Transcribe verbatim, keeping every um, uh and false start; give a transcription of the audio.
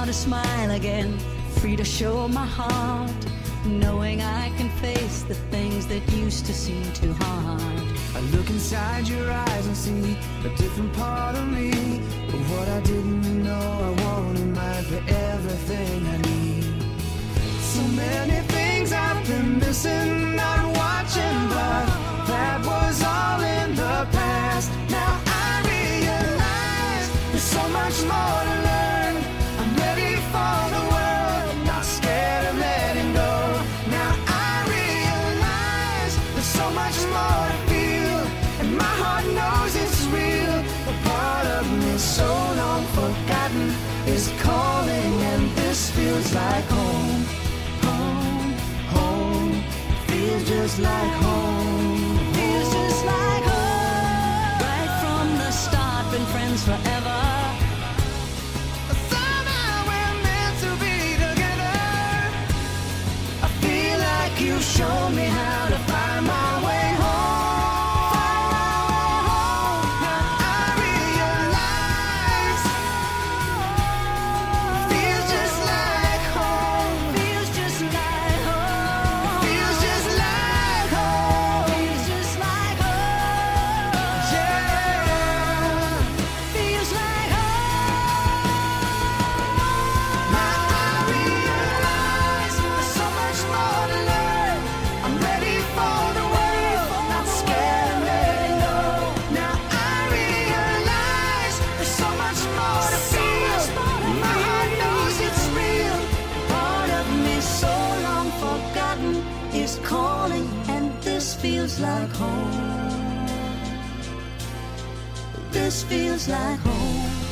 to smile again, free to show my heart, knowing I can face the things that used to seem too hard. I look inside your eyes and see a different part of me, but what I didn't know I wanted might be everything I need. So many things I've been missing, not watching, but that was all in the past. Now I realize there's so much more to learn. I'm ready for the world, not scared of letting go. Now I realize there's so much more to feel, and my heart knows it's real. The part of me so long forgotten is calling, and this feels like home. Home, home, feels just like home. Feels just like home. Right from the start, been friends forever. Somehow we're meant to be together. I feel like you showed me how to find my way home. Now I realize feels just like home. Feels just like home. Feels just like home. Feels just like home. Yeah. Feels like home. Now I realize there's so much more to learn. I'm ready for the world, not scared of letting go. Now I realize there's so much more to feel. My heart knows it's real. Part of me so long forgotten is calling, and this feels like home. This feels like home.